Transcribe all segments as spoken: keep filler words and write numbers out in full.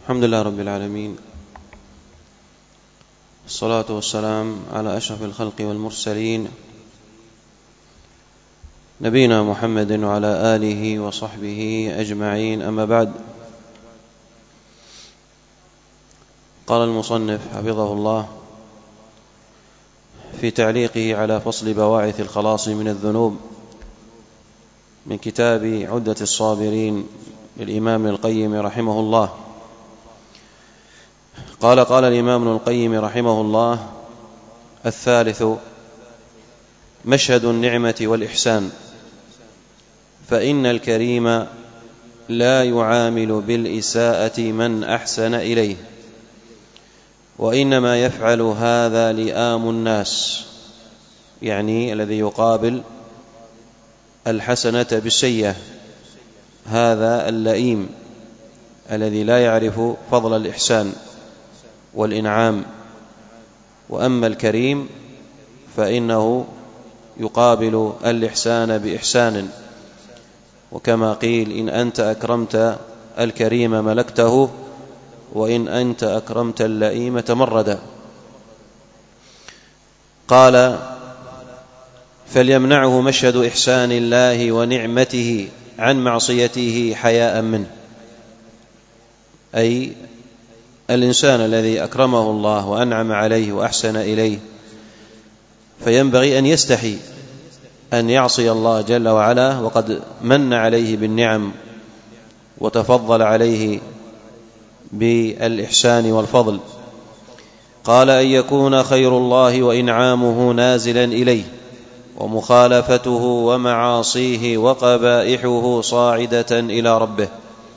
الحمد لله رب العالمين، الصلاة والسلام على أشرف الخلق والمرسلين نبينا محمد وعلى آله وصحبه أجمعين، أما بعد. قال المصنف حفظه الله في تعليقه على فصل بواعث الخلاص من الذنوب من كتاب عدة الصابرين للإمام ابن القيم رحمه الله، قال قال الإمام ابن القيم رحمه الله: الثالث مشهد النعمة والإحسان، فإن الكريم لا يعامل بالإساءة من أحسن إليه، وإنما يفعل هذا لئام الناس، يعني الذي يقابل الحسنة بالسيئة، هذا اللئيم الذي لا يعرف فضل الإحسان والإنعام. وأما الكريم فإنه يقابل الإحسان بإحسان، وكما قيل: إن أنت أكرمت الكريم ملكته، وإن أنت أكرمت اللئيم تمردا. قال: فليمنعه مشهد إحسان الله ونعمته عن معصيته حياء منه، أي الإنسان الذي أكرمه الله وأنعم عليه وأحسن إليه فينبغي أن يستحي أن يعصي الله جل وعلا، وقد من عليه بالنعم وتفضل عليه بالإحسان والفضل. قال: أن يكون خير الله وإنعامه نازلا إليه، ومخالفته ومعاصيه وقبائحه صاعدة إلى ربه،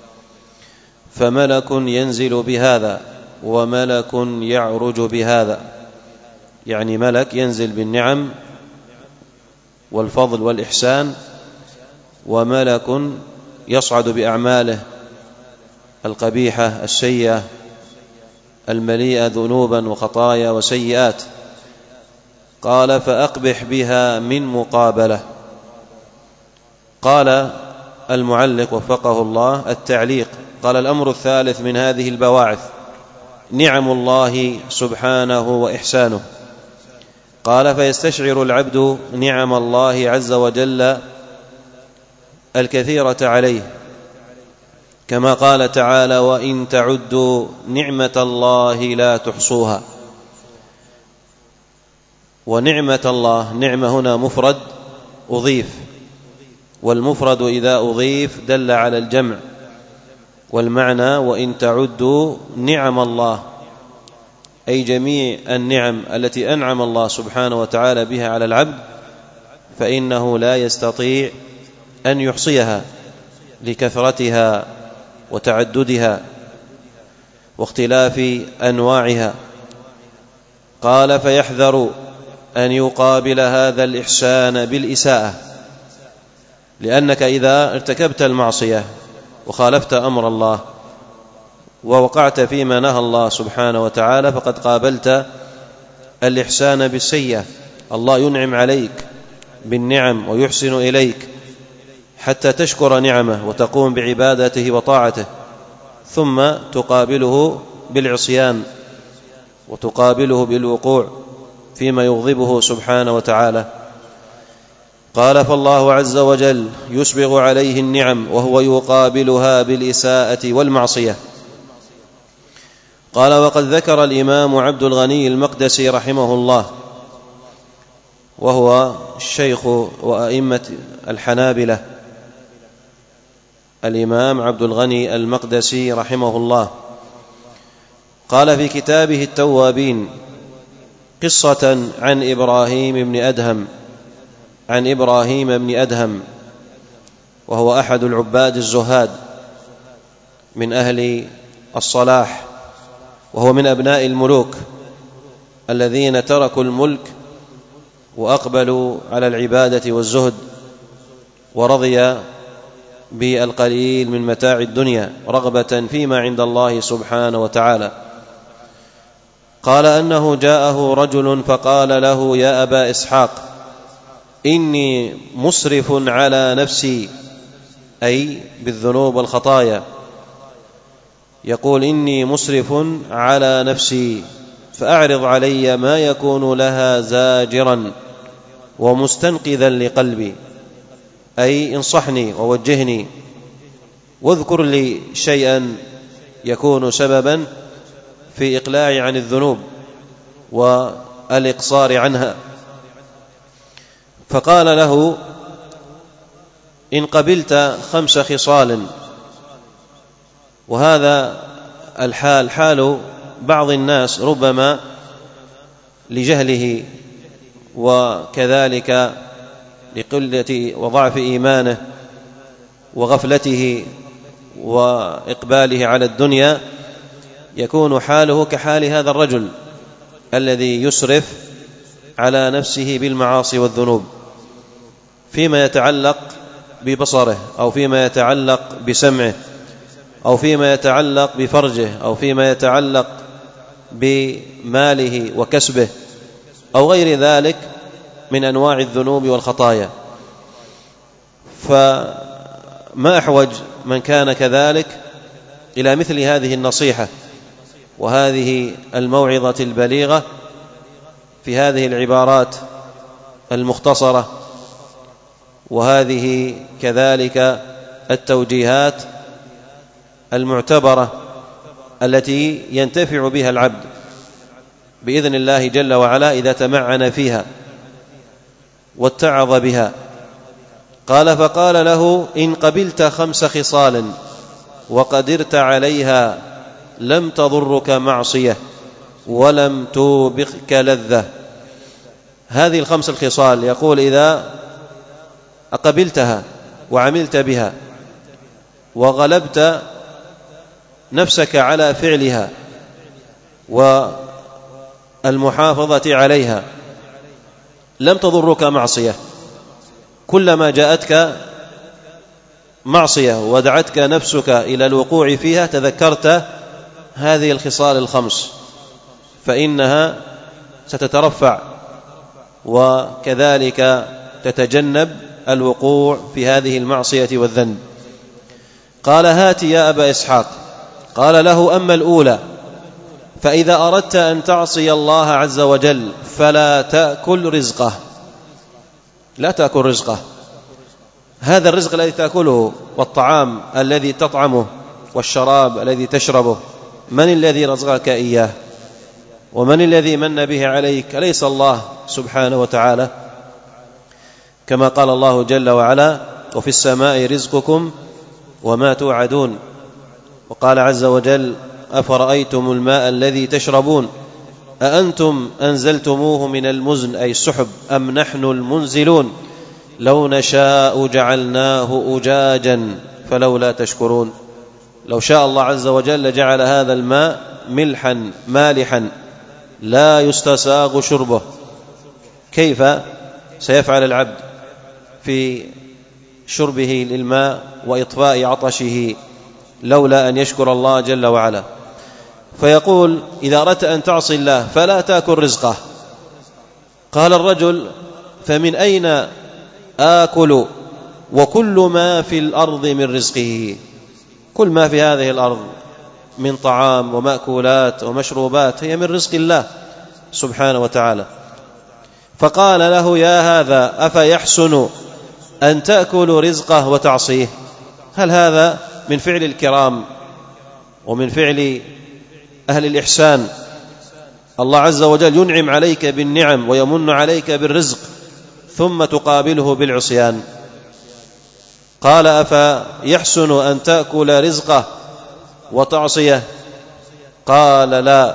فملك ينزل بهذا وملك يعرج بهذا، يعني ملك ينزل بالنعم والفضل والإحسان، وملك يصعد بأعماله القبيحة السيئة المليئة ذنوبا وخطايا وسيئات. قال: فأقبح بها من مقابلة. قال المعلق وفقه الله: التعليق. قال: الأمر الثالث من هذه البواعث نعم الله سبحانه وإحسانه. قال: فيستشعر العبد نعم الله عز وجل الكثيرة عليه، كما قال تعالى: وإن تعدوا نعمة الله لا تحصوها. ونعمة الله، نعمة هنا مفرد أضيف، والمفرد إذا أضيف دل على الجمع، والمعنى وإن تعدوا نعم الله، أي جميع النعم التي أنعم الله سبحانه وتعالى بها على العبد فإنه لا يستطيع أن يحصيها لكثرتها وتعددها واختلاف أنواعها. قال: فيحذر أن يقابل هذا الإحسان بالإساءة، لأنك إذا ارتكبت المعصية وخالفت أمر الله ووقعت فيما نهى الله سبحانه وتعالى فقد قابلت الإحسان بالسيئة. الله ينعم عليك بالنعم ويحسن إليك حتى تشكر نعمه وتقوم بعبادته وطاعته، ثم تقابله بالعصيان وتقابله بالوقوع فيما يغضبه سبحانه وتعالى. قال: فالله عز وجل يسبغ عليه النعم وهو يقابلها بالإساءة والمعصية. قال: وقد ذكر الإمام عبد الغني المقدسي رحمه الله، وهو الشيخ وأئمة الحنابلة، الإمام عبد الغني المقدسي رحمه الله، قال في كتابه التوابين قصة عن إبراهيم بن أدهم عن إبراهيم بن أدهم وهو أحد العباد الزهاد من أهل الصلاح، وهو من أبناء الملوك الذين تركوا الملك وأقبلوا على العبادة والزهد، ورضي بالقليل من متاع الدنيا رغبة فيما عند الله سبحانه وتعالى. قال أنه جاءه رجل فقال له: يا أبا إسحاق، إني مسرف على نفسي، أي بالذنوب والخطايا، يقول: إني مسرف على نفسي فأعرض علي ما يكون لها زاجرا ومستنقذا لقلبي، أي انصحني ووجهني واذكر لي شيئا يكون سببا في إقلاعي عن الذنوب والإقصار عنها. فقال له: إن قبلت خمس خصال. وهذا الحال حال بعض الناس ربما لجهله وكذلك لقلة وضعف إيمانه وغفلته وإقباله على الدنيا، يكون حاله كحال هذا الرجل الذي يسرف على نفسه بالمعاصي والذنوب فيما يتعلق ببصره أو فيما يتعلق بسمعه أو فيما يتعلق بفرجه أو فيما يتعلق بماله وكسبه أو غير ذلك من أنواع الذنوب والخطايا. فما أحوج من كان كذلك إلى مثل هذه النصيحة وهذه الموعظة البليغة في هذه العبارات المختصرة وهذه كذلك التوجيهات المعتبرة التي ينتفع بها العبد بإذن الله جل وعلا إذا تمعن فيها واتعظ بها. قال: فقال له: إن قبلت خمس خصال وقدرت عليها لم تضرك معصية ولم توبقك لذة. هذه الخمس الخصال يقول إذا أقبلتها وعملت بها وغلبت نفسك على فعلها والمحافظة عليها لم تضرك معصية. كلما جاءتك معصية ودعتك نفسك إلى الوقوع فيها تذكرت هذه الخصال الخمس فإنها ستترفع وكذلك تتجنب الوقوع في هذه المعصية والذنب. قال: هات يا أبا إسحاق. قال له: أما الأولى فإذا أردت أن تعصي الله عز وجل فلا تأكل رزقه. لا تأكل رزقه. هذا الرزق الذي تأكله والطعام الذي تطعمه والشراب الذي تشربه من الذي رزقك إياه ومن الذي من به عليك؟ أليس الله سبحانه وتعالى؟ كما قال الله جل وعلا: وفي السماء رزقكم وما توعدون. وقال عز وجل: أفرأيتم الماء الذي تشربون أأنتم أنزلتموه من المزن أي السحب أم نحن المنزلون لو نشاء جعلناه أجاجا فلولا تشكرون. لو شاء الله عز وجل لجعل هذا الماء ملحا مالحا لا يستساغ شربه. كيف سيفعل العبد في شربه للماء وإطفاء عطشه لولا أن يشكر الله جل وعلا؟ فيقول: إذا أردت أن تعصي الله فلا تأكل رزقه. قال الرجل: فمن أين آكل وكل ما في الأرض من رزقه؟ كل ما في هذه الأرض من طعام ومأكولات ومشروبات هي من رزق الله سبحانه وتعالى. فقال له: يا هذا أفيحسن أن تأكل رزقه وتعصيه؟ هل هذا من فعل الكرام ومن فعل أهل الإحسان؟ الله عز وجل ينعم عليك بالنعم ويمن عليك بالرزق ثم تقابله بالعصيان. قال: أفيحسن أن تأكل رزقه وتعصيه؟ قال: لا.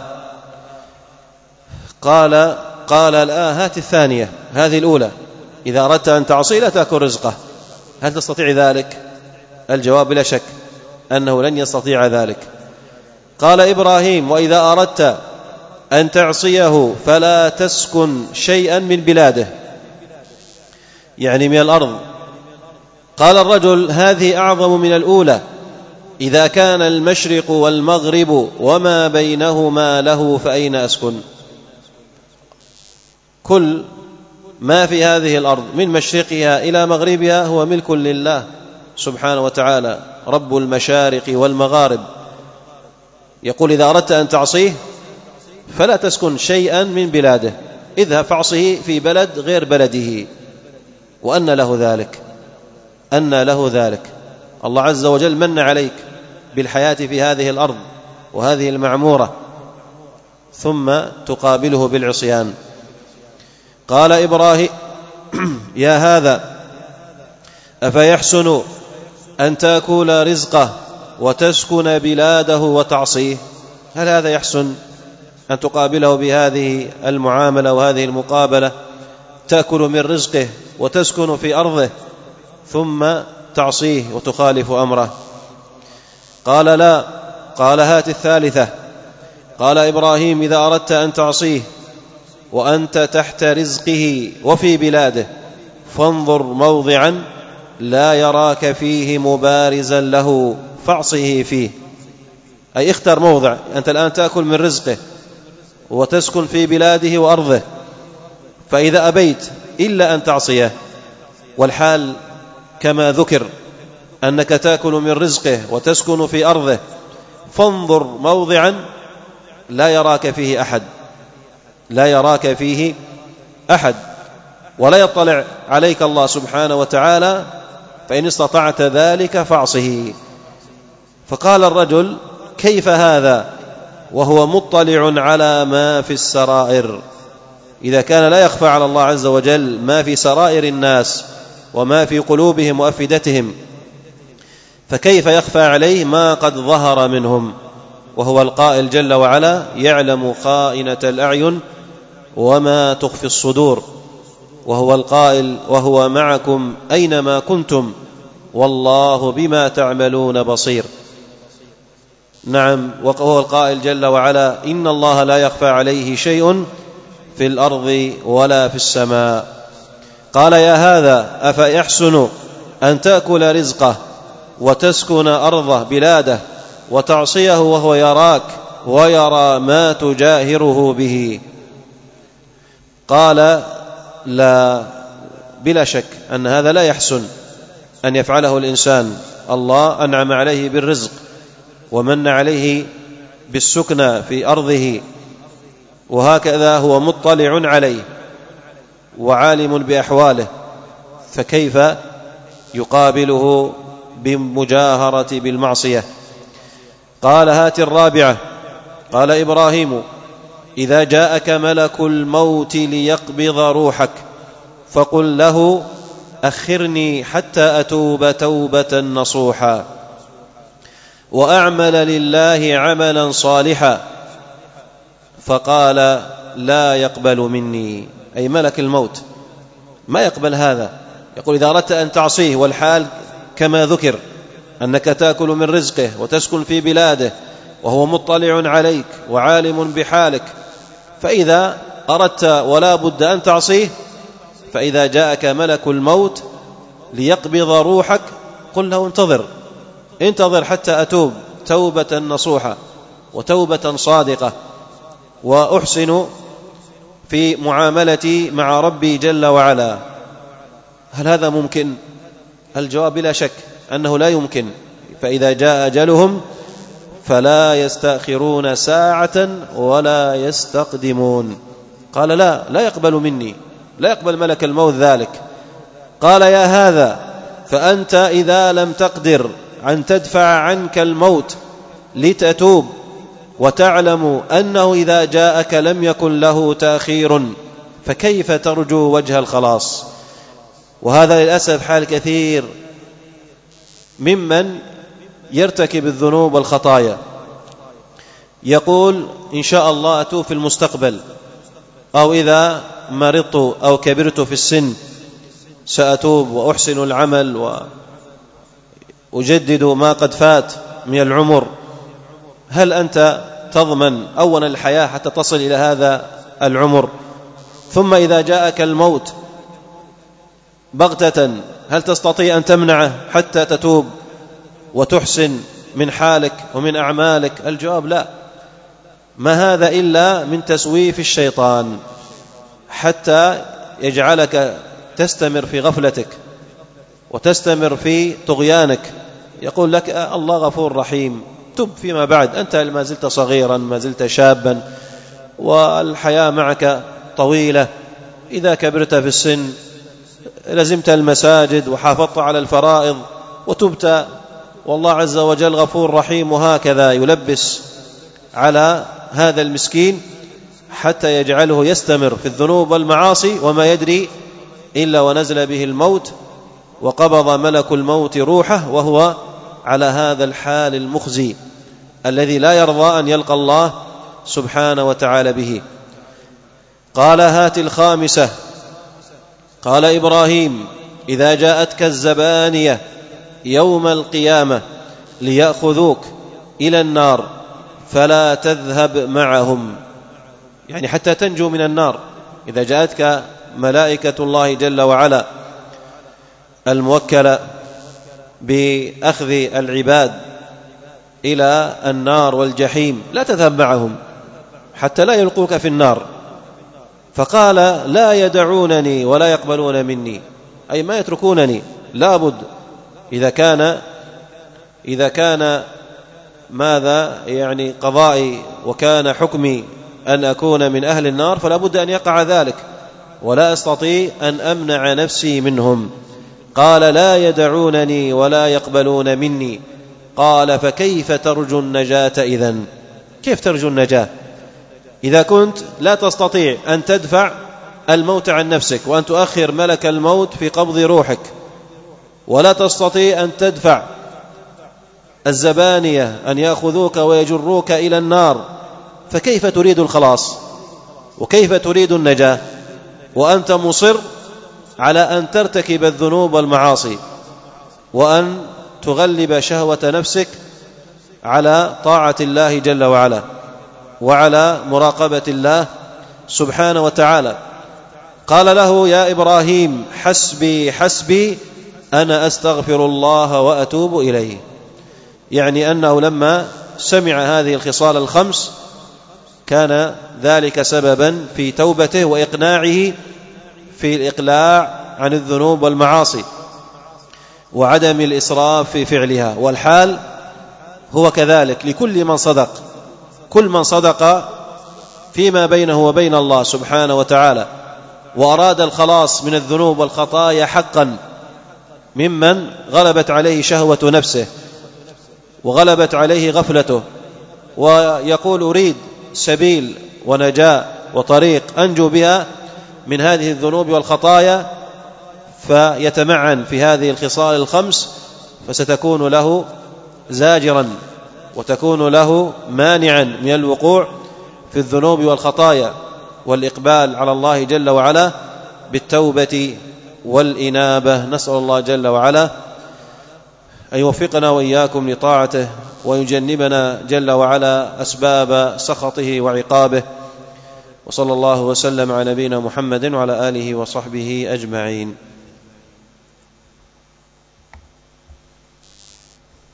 قال قال لا، هات الثانية. هذه الأولى إذا أردت أن تعصي لا تأكل رزقه. هل تستطيع ذلك؟ الجواب لا شك أنه لن يستطيع ذلك. قال إبراهيم: وإذا أردت أن تعصيه فلا تسكن شيئا من بلاده، يعني من الأرض. قال الرجل: هذه أعظم من الأولى. إذا كان المشرق والمغرب وما بينهما له فأين أسكن؟ كل ما في هذه الأرض من مشرقها إلى مغربها هو ملك لله سبحانه وتعالى رب المشارق والمغارب. يقول إذا أردت أن تعصيه فلا تسكن شيئا من بلاده، اذهب فاعصه في بلد غير بلده. وأن له ذلك، أن له ذلك. الله عز وجل من عليك بالحياة في هذه الأرض وهذه المعمورة، ثم تقابله بالعصيان. قال إبراهيم: يا هذا أفيحسن أن تأكل رزقه وتسكن بلاده وتعصيه؟ هل هذا يحسن أن تقابله بهذه المعاملة وهذه المقابلة، تأكل من رزقه وتسكن في أرضه ثم تعصيه وتخالف أمره؟ قال: لا. قال: هات الثالثة. قال إبراهيم: إذا أردت أن تعصيه وأنت تحت رزقه وفي بلاده فانظر موضعا لا يراك فيه مبارزا له فاعصه فيه. أي اختر موضع، أنت الآن تأكل من رزقه وتسكن في بلاده وأرضه، فإذا أبيت إلا أن تعصيه والحال كما ذكر أنك تأكل من رزقه وتسكن في أرضه، فانظر موضعا لا يراك فيه أحد، لا يراك فيه أحد ولا يطلع عليك الله سبحانه وتعالى، فإن استطعت ذلك فاعصه. فقال الرجل: كيف هذا وهو مطلع على ما في السرائر؟ إذا كان لا يخفى على الله عز وجل ما في سرائر الناس وما في قلوبهم وأفئدتهم، فكيف يخفى عليه ما قد ظهر منهم؟ وهو القائل جل وعلا: يعلم خائنة الأعين وما تخفي الصدور. وهو القائل: وهو معكم أينما كنتم والله بما تعملون بصير. نعم، وهو القائل جل وعلا: إن الله لا يخفى عليه شيء في الأرض ولا في السماء. قال: يا هذا أفيحسن أن تأكل رزقه وتسكن أرضه بلاده وتعصيه وهو يراك ويرى ما تجاهره به؟ قال: لا، بلا شك أن هذا لا يحسن أن يفعله الإنسان. الله أنعم عليه بالرزق ومن عليه بالسكنى في أرضه، وهكذا هو مطلع عليه وعالم بأحواله، فكيف يقابله بمجاهرة بالمعصية؟ قال: هات الرابعة. قال إبراهيم: إذا جاءك ملك الموت ليقبض روحك فقل له: أخرني حتى أتوب توبة نصوحا وأعمل لله عملا صالحا. فقال: لا يقبل مني، أي ملك الموت ما يقبل هذا. يقول: إذا أردت أن تعصيه والحال كما ذكر أنك تأكل من رزقه وتسكن في بلاده وهو مطلع عليك وعالم بحالك، فإذا أردت ولا بد أن تعصيه، فإذا جاءك ملك الموت ليقبض روحك قل له: انتظر انتظر حتى أتوب توبة نصوحة وتوبة صادقة وأحسن في معاملتي مع ربي جل وعلا. هل هذا ممكن؟ الجواب بلا شك أنه لا يمكن. فإذا جاء أجلهم فلا يستأخرون ساعة ولا يستقدمون. قال: لا لا يقبل مني، لا يقبل ملك الموت ذلك. قال: يا هذا فأنت إذا لم تقدر أن تدفع عنك الموت لتتوب وتعلم أنه إذا جاءك لم يكن له تأخير، فكيف ترجو وجه الخلاص؟ وهذا للأسف حال كثير ممن يرتكب الذنوب والخطايا، يقول: إن شاء الله أتوب في المستقبل، أو إذا مرضت أو كبرت في السن سأتوب وأحسن العمل وأجدد ما قد فات من العمر. هل أنت تضمن أولا الحياة حتى تصل إلى هذا العمر؟ ثم إذا جاءك الموت بغتة هل تستطيع أن تمنعه حتى تتوب وتحسن من حالك ومن أعمالك؟ الجواب لا. ما هذا إلا من تسويف الشيطان حتى يجعلك تستمر في غفلتك وتستمر في طغيانك. يقول لك: الله غفور رحيم، تب فيما بعد، أنت ما زلت صغيرا، ما زلت شابا، والحياة معك طويلة. إذا كبرت في السن لزمت المساجد وحافظت على الفرائض وتبت، والله عز وجل غفور رحيم. وهكذا يلبس على هذا المسكين حتى يجعله يستمر في الذنوب والمعاصي، وما يدري إلا ونزل به الموت وقبض ملك الموت روحه وهو على هذا الحال المخزي الذي لا يرضى أن يلقى الله سبحانه وتعالى به. قال: هات الخامسة. قال إبراهيم: إذا جاءتك الزبانية يوم القيامة ليأخذوك إلى النار فلا تذهب معهم، يعني حتى تنجو من النار. إذا جاءتك ملائكة الله جل وعلا الموكلة بأخذ العباد إلى النار والجحيم لا تذهب معهم حتى لا يلقوك في النار. فقال: لا يدعونني ولا يقبلون مني، أي ما يتركونني، لابد إذا كان إذا كان ماذا يعني قضائي وكان حكمي أن أكون من أهل النار فلا بد أن يقع ذلك، ولا أستطيع أن أمنع نفسي منهم. قال: لا يدعونني ولا يقبلون مني. قال: فكيف ترجو النجاة إذن؟ كيف ترجو النجاة إذا كنت لا تستطيع أن تدفع الموت عن نفسك وأن تؤخر ملك الموت في قبض روحك، ولا تستطيع أن تدفع الزبانية أن يأخذوك ويجروك إلى النار؟ فكيف تريد الخلاص وكيف تريد النجاة وأنت مصر على أن ترتكب الذنوب والمعاصي وأن تغلب شهوة نفسك على طاعة الله جل وعلا وعلى مراقبة الله سبحانه وتعالى؟ قال له: يا إبراهيم حسبي حسبي أنا أستغفر الله وأتوب إليه. يعني أنه لما سمع هذه الخصال الخمس كان ذلك سببا في توبته وإقناعه في الإقلاع عن الذنوب والمعاصي وعدم الإسراف في فعلها. والحال هو كذلك لكل من صدق، كل من صدق فيما بينه وبين الله سبحانه وتعالى وأراد الخلاص من الذنوب والخطايا حقا، ممن غلبت عليه شهوة نفسه وغلبت عليه غفلته ويقول أريد سبيل ونجاة وطريق أنجو بها من هذه الذنوب والخطايا، فيتمعن في هذه الخصال الخمس، فستكون له زاجرا وتكون له مانعا من الوقوع في الذنوب والخطايا والإقبال على الله جل وعلا بالتوبة والإنابة. نسأل الله جل وعلا أن يوفقنا وإياكم لطاعته ويجنبنا جل وعلا أسباب سخطه وعقابه. وصلى الله وسلم على نبينا محمد وعلى آله وصحبه أجمعين.